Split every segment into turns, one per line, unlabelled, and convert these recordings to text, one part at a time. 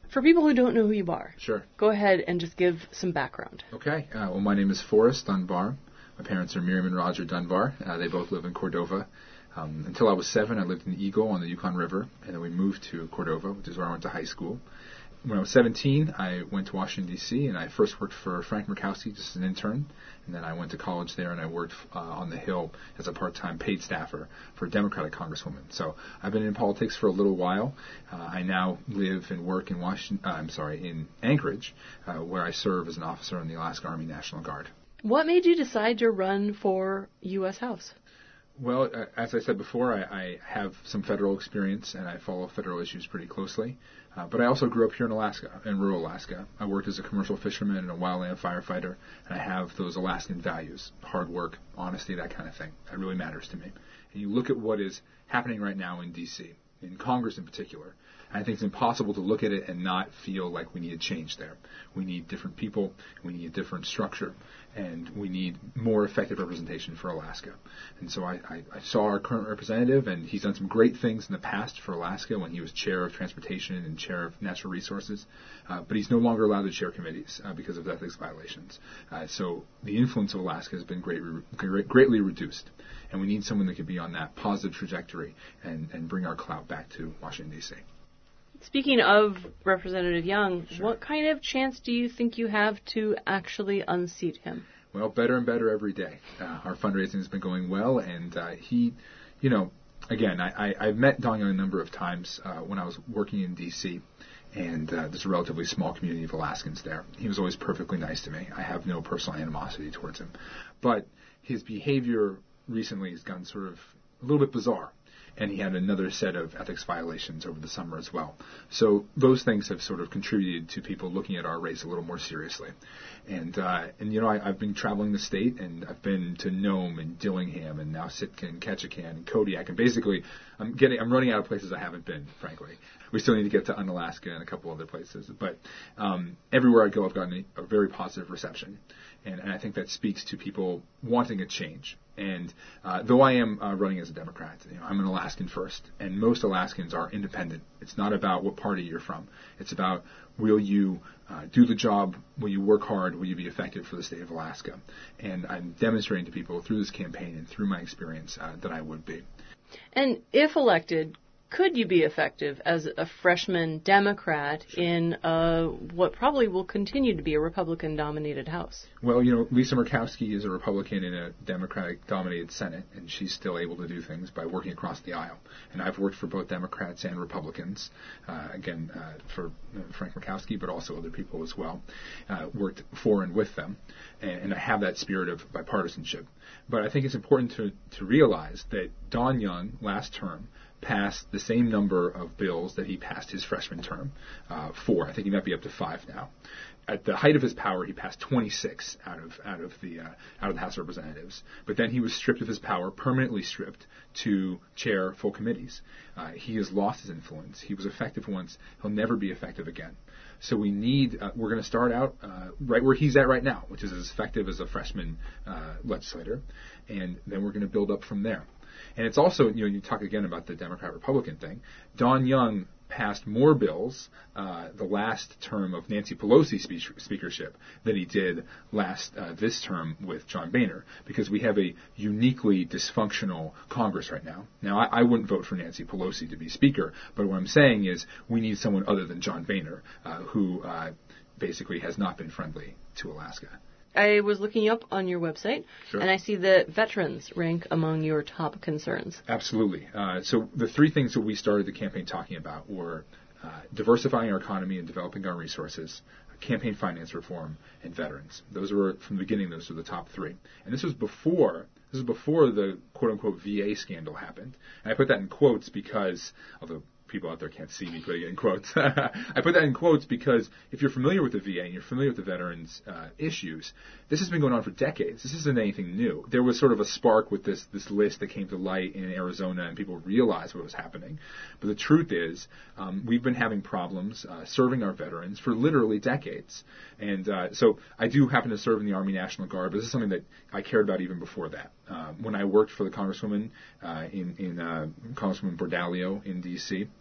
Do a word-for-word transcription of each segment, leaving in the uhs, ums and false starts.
For people who don't know who you are,
Sure.
go ahead and just give some background.
Okay. Uh, well, my name is Forrest Dunbar. My parents are Miriam and Roger Dunbar. Uh, they both live in Cordova. Um, until I was seven, I lived in Eagle on the Yukon River, and then we moved to Cordova, which is where I went to high school. When I was seventeen, I went to Washington, D C, and I first worked for Frank Murkowski just as an intern, and then I went to college there, and I worked uh, on the Hill as a part-time paid staffer for a Democratic congresswoman. So I've been in politics for a little while. Uh, I now live and work in Washington, uh, I'm sorry, in Anchorage, uh, where I serve as an officer in the Alaska Army National Guard.
What made you decide to run for U S House?
Well, uh, as I said before, I, I have some federal experience, and I follow federal issues pretty closely. Uh, but I also grew up here in Alaska, in rural Alaska. I worked as a commercial fisherman and a wildland firefighter, and I have those Alaskan values, hard work, honesty, that kind of thing. That really matters to me. And you look at what is happening right now in D C, in Congress in particular, and I think it's impossible to look at it and not feel like we need a change there. We need different people, we need a different structure, and we need more effective representation for Alaska. And so I, I, I saw our current representative, and he's done some great things in the past for Alaska when he was chair of transportation and chair of natural resources, uh, but he's no longer allowed to chair committees uh, because of ethics violations. Uh, so the influence of Alaska has been great, great, greatly reduced, and we need someone that can be on that positive trajectory and, and bring our clout back to Washington, D C.
Speaking of Representative Young,
Sure.
What kind of chance do you think you have to actually unseat him?
Well, better and better every day. Uh, our fundraising has been going well, and uh, he, you know, again, I, I, I've met Don Young a number of times uh, when I was working in D C, and uh, there's a relatively small community of Alaskans there. He was always perfectly nice to me. I have no personal animosity towards him. But his behavior recently has gotten sort of a little bit bizarre. And he had another set of ethics violations over the summer as well. So those things have sort of contributed to people looking at our race a little more seriously. And, uh, and you know, I, I've been traveling the state, and I've been to Nome and Dillingham and now Sitka and Ketchikan and Kodiak. And basically, I'm getting, I'm running out of places I haven't been, frankly. We still need to get to Unalaska and a couple other places. But um, everywhere I go, I've gotten a, a very positive reception. And, and I think that speaks to people wanting a change. And uh, though I am uh, running as a Democrat, you know, I'm an Alaskan first, and most Alaskans are independent. It's not about what party you're from. It's about, will you uh, do the job, will you work hard, will you be effective for the state of Alaska? And I'm demonstrating to people through this campaign and through my experience uh, that I would be.
And if elected, could you be effective as a freshman Democrat
Sure.
in uh, what probably will continue to be a Republican-dominated House?
Well, you know, Lisa Murkowski is a Republican in a Democratic-dominated Senate, and she's still able to do things by working across the aisle. And I've worked for both Democrats and Republicans, uh, again, uh, for uh, Frank Murkowski, but also other people as well, uh, worked for and with them. And, and I have that spirit of bipartisanship. But I think it's important to, to realize that Don Young, last term, passed the same number of bills that he passed his freshman term, uh, four. I think he might be up to five now. At the height of his power, he passed twenty-six out of out of the uh, out of the House of Representatives. But then he was stripped of his power, permanently stripped, to chair full committees. Uh, he has lost his influence. He was effective once; he'll never be effective again. So we need. Uh, we're going to start out uh, right where he's at right now, which is as effective as a freshman uh, legislator, and then we're going to build up from there. And it's also, you know, you talk again about the Democrat-Republican thing. Don Young passed more bills uh, the last term of Nancy Pelosi's speech, speakership than he did last uh, this term with John Boehner, because we have a uniquely dysfunctional Congress right now. Now, I, I wouldn't vote for Nancy Pelosi to be speaker, but what I'm saying is we need someone other than John Boehner, uh, who uh, basically has not been friendly to Alaska.
I was looking up on your website,
Sure.
and I see that veterans rank among your top concerns.
Absolutely. Uh, so the three things that we started the campaign talking about were uh, diversifying our economy and developing our resources, campaign finance reform, and veterans. Those were, from the beginning, those were the top three. And this was before, this was before the quote-unquote V A scandal happened. And I put that in quotes because, although people out there can't see me putting it in quotes. I put that in quotes because if you're familiar with the V A and you're familiar with the veterans uh, issues, this has been going on for decades. This isn't anything new. There was sort of a spark with this this list that came to light in Arizona, and people realized what was happening. But the truth is, um, we've been having problems uh, serving our veterans for literally decades. And uh, so I do happen to serve in the Army National Guard, but this is something that I cared about even before that. Uh, when I worked for the Congresswoman, uh, in, in uh, Congresswoman Bordalio in D C,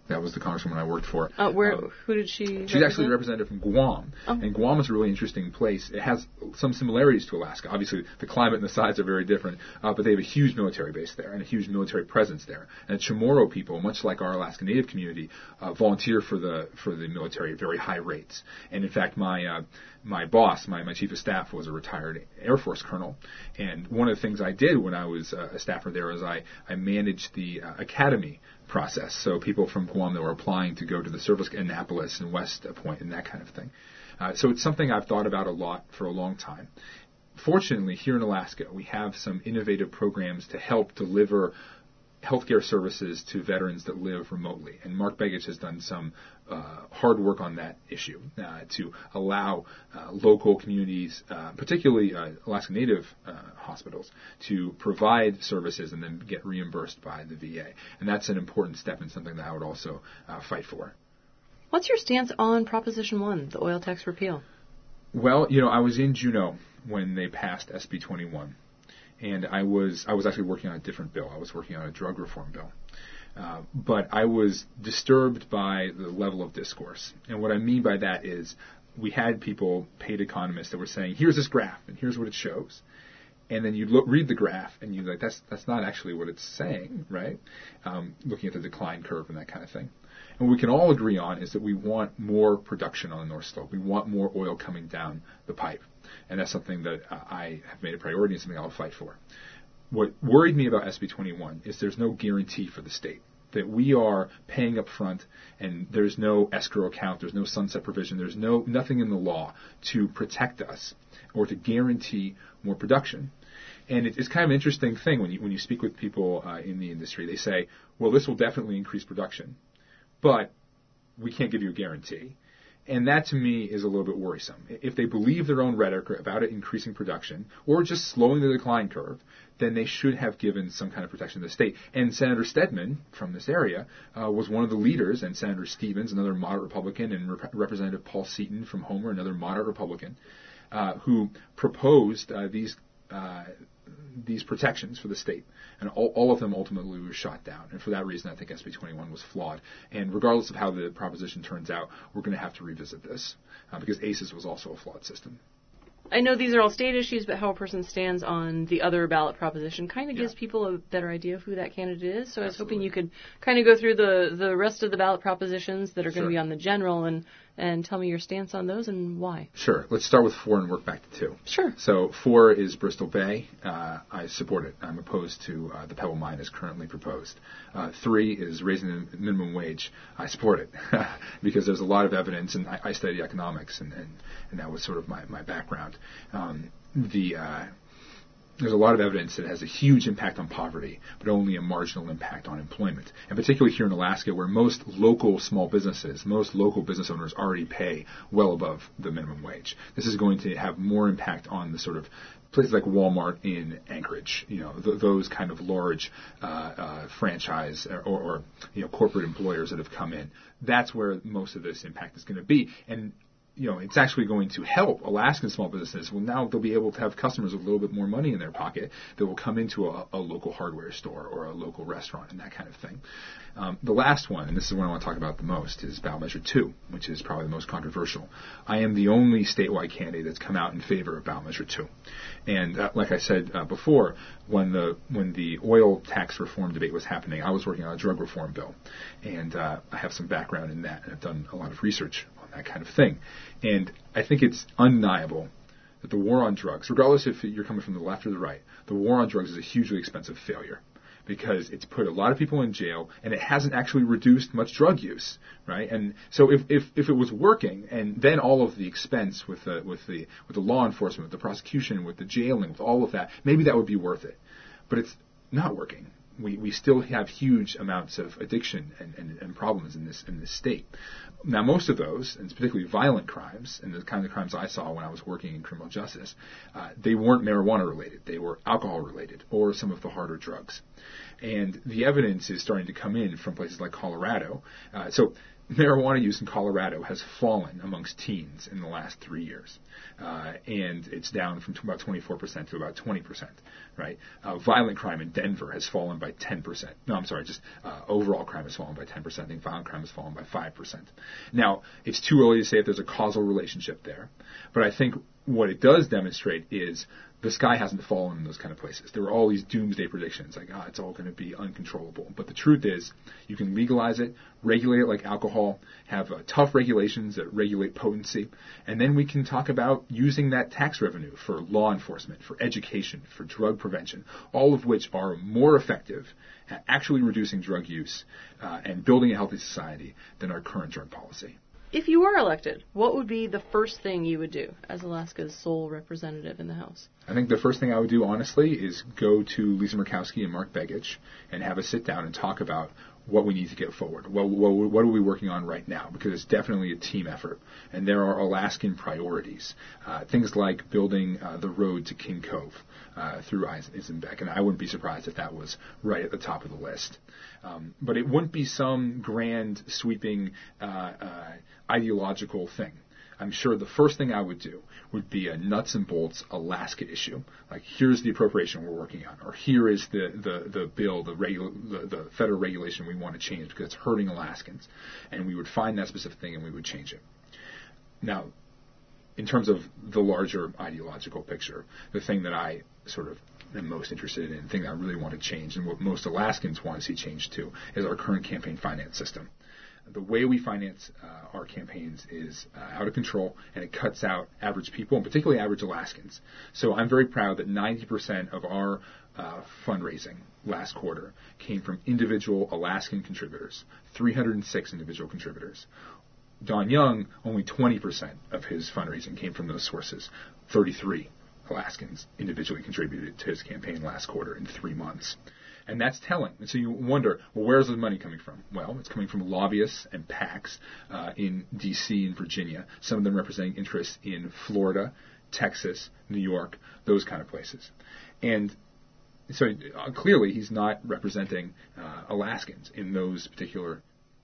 That was the congresswoman I worked for.
Uh, where?
Um,
who did she
She's
represent?
actually the representative from Guam.
Oh.
And Guam is a really interesting place. It has some similarities to Alaska. Obviously, the climate and the size are very different, uh, but they have a huge military base there and a huge military presence there. And the Chamorro people, much like our Alaska Native community, uh, volunteer for the for the military at very high rates. And in fact, my uh, my boss, my, my chief of staff, was a retired Air Force colonel. And one of the things I did when I was uh, a staffer there is I, I managed the uh, academy process. So people from Guam that were applying to go to the service, Annapolis and West Point and that kind of thing. Uh, so it's something I've thought about a lot for a long time. Fortunately, here in Alaska, we have some innovative programs to help deliver healthcare services to veterans that live remotely. And Mark Begich has done some uh, hard work on that issue uh, to allow uh, local communities, uh, particularly uh, Alaska Native uh, hospitals, to provide services and then get reimbursed by the V A. And that's an important step and something that I would also uh, fight for.
What's your stance on Proposition one, the oil tax repeal?
Well, you know, I was in Juneau when they passed S B twenty-one. And I was I was actually working on a different bill. I was working on a drug reform bill. Uh, but I was disturbed by the level of discourse. And what I mean by that is we had people, paid economists, that were saying, here's this graph, and here's what it shows. And then you look, read the graph, and you're like, that's that's not actually what it's saying, right? Um, looking at the decline curve and that kind of thing. And what we can all agree on is that we want more production on the North Slope. We want more oil coming down the pipe. And that's something that uh, I have made a priority and something I'll fight for. What worried me about S B twenty-one is there's no guarantee for the state. That we are paying up front and there's no escrow account, there's no sunset provision, there's no nothing in the law to protect us or to guarantee more production. And it, it's kind of an interesting thing when you, when you speak with people uh, in the industry. They say, well, this will definitely increase production, but we can't give you a guarantee. And that, to me, is a little bit worrisome. If they believe their own rhetoric about it increasing production or just slowing the decline curve, then they should have given some kind of protection to the state. And Senator Stedman from this area uh, was one of the leaders, and Senator Stevens, another moderate Republican, and Rep- Representative Paul Seaton from Homer, another moderate Republican, uh, who proposed uh, these uh, these protections for the state. And all, all of them ultimately were shot down. And for that reason, I think S B twenty-one was flawed. And regardless of how the proposition turns out, we're going to have to revisit this uh, because A C E S was also a flawed system.
I know these are all state issues, but how a person stands on the other ballot proposition kind of
Yeah.
gives people a better idea of who that candidate is. So I was
Absolutely.
hoping you could kind of go through the, the rest of the ballot propositions that are going
Sure.
to be on the general and, and tell me your stance on those and why.
Sure. Let's start with four and work back to two.
Sure.
So four is Bristol Bay. Uh, I support it. I'm opposed to uh, the Pebble Mine as currently proposed. Uh, three is raising the minimum wage. I support it because there's a lot of evidence, and I, I study economics, and, and, and that was sort of my, my background. Um, the uh, there's a lot of evidence that it has a huge impact on poverty, but only a marginal impact on employment. And particularly here in Alaska, where most local small businesses, most local business owners already pay well above the minimum wage. This is going to have more impact on the sort of places like Walmart in Anchorage, you know, th- those kind of large uh, uh, franchise or, or, you know, corporate employers that have come in. That's where most of this impact is going to be. And you know, it's actually going to help Alaskan small businesses. Well, now they'll be able to have customers with a little bit more money in their pocket that will come into a, a local hardware store or a local restaurant and that kind of thing. Um, the last one, and this is one I want to talk about the most, is ballot measure two, which is probably the most controversial. I am the only statewide candidate that's come out in favor of ballot measure two. And uh, like I said uh, before, when the when the oil tax reform debate was happening, I was working on a drug reform bill, and uh, I have some background in that, and I've done a lot of research on that kind of thing. And I think it's undeniable that the war on drugs, regardless if you're coming from the left or the right, the war on drugs is a hugely expensive failure because it's put a lot of people in jail and it hasn't actually reduced much drug use, right? And so if if, if it was working, and then all of the expense with the with the with the law enforcement, with the prosecution, with the jailing, with all of that, maybe that would be worth it. But it's not working. We we still have huge amounts of addiction and, and, and problems in this in this state. Now, most of those, and particularly violent crimes, and the kind of crimes I saw when I was working in criminal justice, uh, they weren't marijuana related. They were alcohol related, or some of the harder drugs. And the evidence is starting to come in from places like Colorado. Uh, so marijuana use in Colorado has fallen amongst teens in the last three years. Uh, and it's down from about twenty-four percent to about twenty percent, right? Uh, violent crime in Denver has fallen by ten percent. No, I'm sorry, just uh, overall crime has fallen by ten percent. I think violent crime has fallen by five percent. Now, it's too early to say if there's a causal relationship there, but I think what it does demonstrate is the sky hasn't fallen in those kind of places. There were all these doomsday predictions, like, ah, oh, it's all going to be uncontrollable. But the truth is, you can legalize it, regulate it like alcohol, have uh, tough regulations that regulate potency, and then we can talk about using that tax revenue for law enforcement, for education, for drug prevention, all of which are more effective at actually reducing drug use uh, and building a healthy society than our current drug policy.
If you were elected, what would be the first thing you would do as Alaska's sole representative in the House?
I think the first thing I would do, honestly, is go to Lisa Murkowski and Mark Begich and have a sit down and talk about what we need to get forward. What, what, what are we working on right now? Because it's definitely a team effort. And there are Alaskan priorities. Uh, things like building uh, the road to King Cove uh, through Eisenbeck. And I wouldn't be surprised if that was right at the top of the list. Um, but it wouldn't be some grand, sweeping, uh, uh, ideological thing. I'm sure the first thing I would do would be a nuts and bolts Alaska issue. Like, here's the appropriation we're working on, or here is the, the, the bill, the, regu- the, the federal regulation we want to change because it's hurting Alaskans. And we would find that specific thing and we would change it. Now, in terms of the larger ideological picture, the thing that I sort of am most interested in, the thing that I really want to change, and what most Alaskans want to see changed too, is our current campaign finance system. The way we finance uh, our campaigns is uh, out of control, and it cuts out average people, and particularly average Alaskans. So I'm very proud that ninety percent of our uh, fundraising last quarter came from individual Alaskan contributors, three hundred six individual contributors. Don Young, only twenty percent of his fundraising came from those sources. thirty-three Alaskans individually contributed to his campaign last quarter in three months. And that's telling. And so you wonder, well, where's the money coming from? Well, it's coming from lobbyists and PACs uh, in D C and Virginia, some of them representing interests in Florida, Texas, New York, those kind of places. And so uh, clearly he's not representing uh, Alaskans in those particular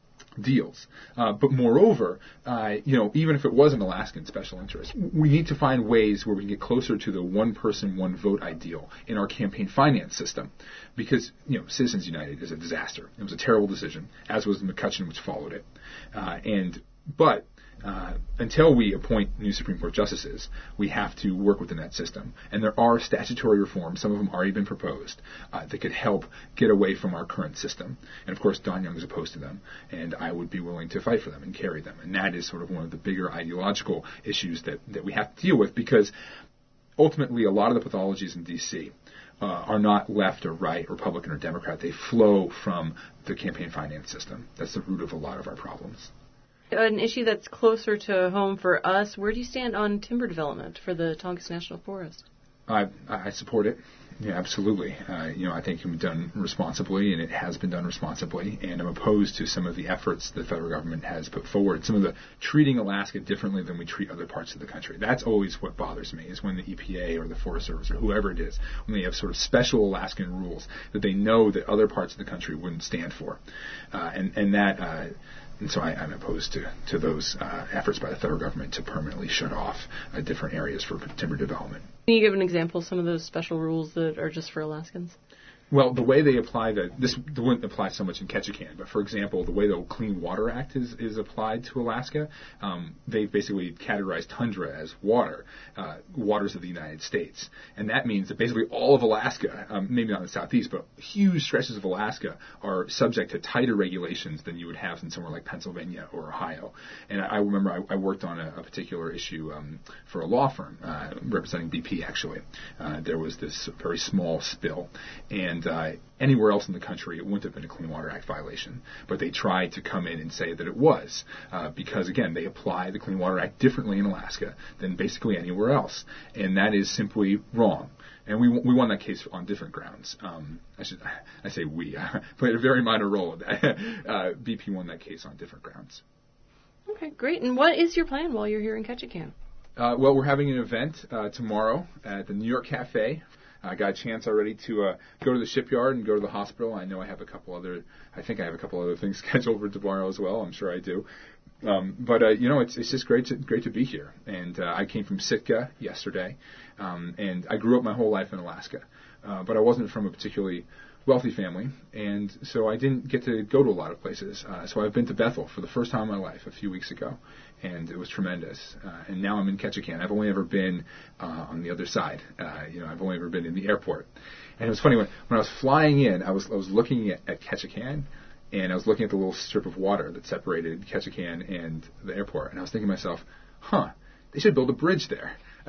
deals. Uh, but moreover, uh, you know, even if it was an Alaskan special interest, we need to find ways where we can get closer to the one person, one vote ideal in our campaign finance system. Because, you know, Citizens United is a disaster. It was a terrible decision, as was McCutcheon, which followed it. Uh, and, but, Uh, until we appoint new Supreme Court justices, we have to work within that system. And there are statutory reforms, some of them already been proposed, uh, that could help get away from our current system. And of course, Don Young is opposed to them, and I would be willing to fight for them and carry them. And that is sort of one of the bigger ideological issues that, that we have to deal with, because ultimately a lot of the pathologies in D C uh, are not left or right, Republican or Democrat. They flow from the campaign finance system. That's the root of a lot of our problems.
An issue that's closer to home for us, where do you stand on timber development for the Tongass National Forest?
I, I support it. Yeah, absolutely. Uh, you know, I think it can be done responsibly, and it has been done responsibly, and I'm opposed to some of the efforts the federal government has put forward, some of the treating Alaska differently than we treat other parts of the country. That's always what bothers me, is when the E P A or the Forest Service or whoever it is, when they have sort of special Alaskan rules that they know that other parts of the country wouldn't stand for. Uh, and, and that... Uh, And so I, I'm opposed to, to those uh, efforts by the federal government to permanently shut off uh, different areas for timber development.
Can you give an example of some of those special rules that are just for Alaskans?
Well, the way they apply the this wouldn't apply so much in Ketchikan, but for example, the way the Clean Water Act is, is applied to Alaska, um, they basically categorized tundra as water, uh, waters of the United States, and that means that basically all of Alaska, um, maybe not in the southeast, but huge stretches of Alaska are subject to tighter regulations than you would have in somewhere like Pennsylvania or Ohio. And I, I remember I, I worked on a, a particular issue um, for a law firm uh, representing B P. Actually, uh, there was this very small spill, and And uh, anywhere else in the country, it wouldn't have been a Clean Water Act violation. But they tried to come in and say that it was, uh, because, again, they apply the Clean Water Act differently in Alaska than basically anywhere else. And that is simply wrong. And we we won that case on different grounds. Um, I should I say we. I played a very minor role in that. Uh, B P won that case on different grounds.
Okay, great. And what is your plan while you're here in Ketchikan?
Uh, well, we're having an event uh, tomorrow at the New York Cafe. I got a chance already to uh, go to the shipyard and go to the hospital. I know I have a couple other, I think I have a couple other things scheduled for tomorrow as well. I'm sure I do. Um, but uh, you know, it's it's just great to great to be here. And uh, I came from Sitka yesterday, um, and I grew up my whole life in Alaska, uh, but I wasn't from a particularly wealthy family, and so I didn't get to go to a lot of places. Uh, so I've been to Bethel for the first time in my life a few weeks ago, and it was tremendous. Uh, and now I'm in Ketchikan. I've only ever been uh, on the other side. Uh, you know, I've only ever been in the airport. And it was funny when when I was flying in, I was I was looking at, at Ketchikan. And I was looking at the little strip of water that separated Ketchikan and the airport, and I was thinking to myself, huh, they should build a bridge there.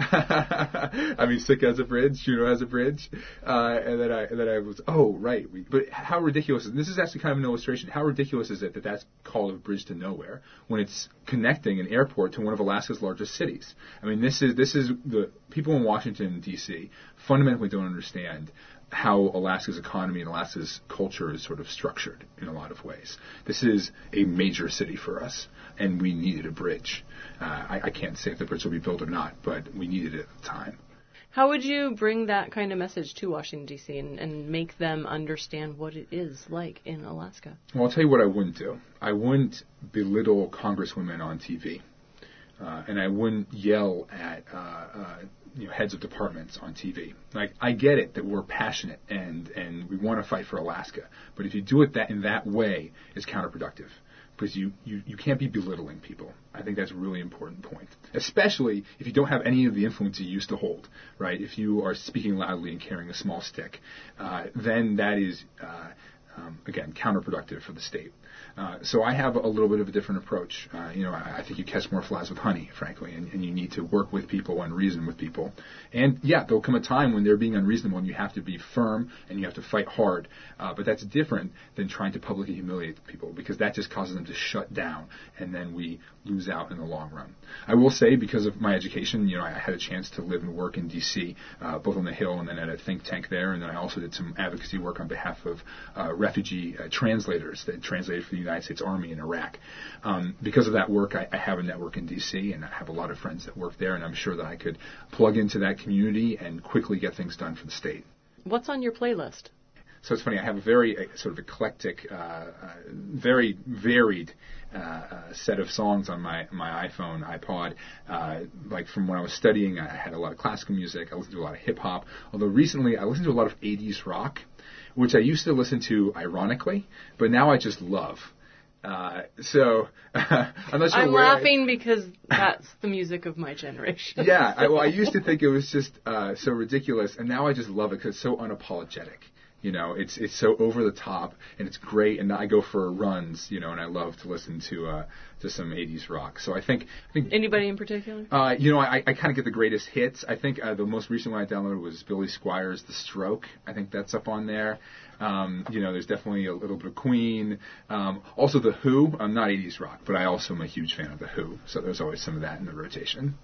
I mean, Sitka has a bridge, Juneau has a bridge, uh, and then I and then I was, oh, right. We, but how ridiculous is this? Is actually kind of an illustration. How ridiculous is it that that's called a bridge to nowhere when it's connecting an airport to one of Alaska's largest cities? I mean, this is this is the people in Washington, D C fundamentally don't understand how Alaska's economy and Alaska's culture is sort of structured in a lot of ways. This is a major city for us, and we needed a bridge. Uh, I, I can't say if the bridge will be built or not, but we needed it at the time.
How would you bring that kind of message to Washington, D C and, and make them understand what it is like in Alaska?
Well, I'll tell you what I wouldn't do. I wouldn't belittle congresswomen on T V. Uh, and I wouldn't yell at uh, uh, you know, heads of departments on T V. Like, I get it that we're passionate and, and we want to fight for Alaska, but if you do it that in that way, it's counterproductive because you, you, you can't be belittling people. I think that's a really important point, especially if you don't have any of the influence you used to hold, right? If you are speaking loudly and carrying a small stick, uh, then that is, uh, um, again, counterproductive for the state. Uh, so I have a little bit of a different approach. Uh, you know, I, I think you catch more flies with honey, frankly, and, and you need to work with people and reason with people. And yeah, there'll come a time when they're being unreasonable and you have to be firm and you have to fight hard. Uh, but that's different than trying to publicly humiliate people because that just causes them to shut down and then we lose out in the long run. I will say because of my education, you know, I had a chance to live and work in D C, uh, both on the Hill and then at a think tank there. And then I also did some advocacy work on behalf of uh, refugee uh, translators that translated for the United States Army in Iraq. Um, because of that work, I, I have a network in D C and I have a lot of friends that work there, and I'm sure that I could plug into that community and quickly get things done for the state.
What's on your playlist? So
it's funny, I have a very uh, sort of eclectic, uh, uh, very varied uh, uh, set of songs on my, my iPhone, iPod. Uh, like from when I was studying, I had a lot of classical music. I listened to a lot of hip-hop. Although recently I listened to a lot of eighties rock, which I used to listen to ironically, but now I just love. Uh, so I'm not sure.
I'm
where
laughing
I,
because that's the music of my generation.
Yeah, I, well, I used to think it was just uh, so ridiculous, and now I just love it because it's so unapologetic. You know, it's it's so over the top, and it's great. And I go for runs, you know, and I love to listen to uh, to some eighties rock. So I think, I think
anybody in particular?
Uh, you know, I, I kind of get the greatest hits. I think uh, the most recent one I downloaded was Billy Squier's "The Stroke." I think that's up on there. Um, you know, there's definitely a little bit of Queen. Um, also The Who. I'm not eighties rock, but I also am a huge fan of The Who. So there's always some of that in the rotation.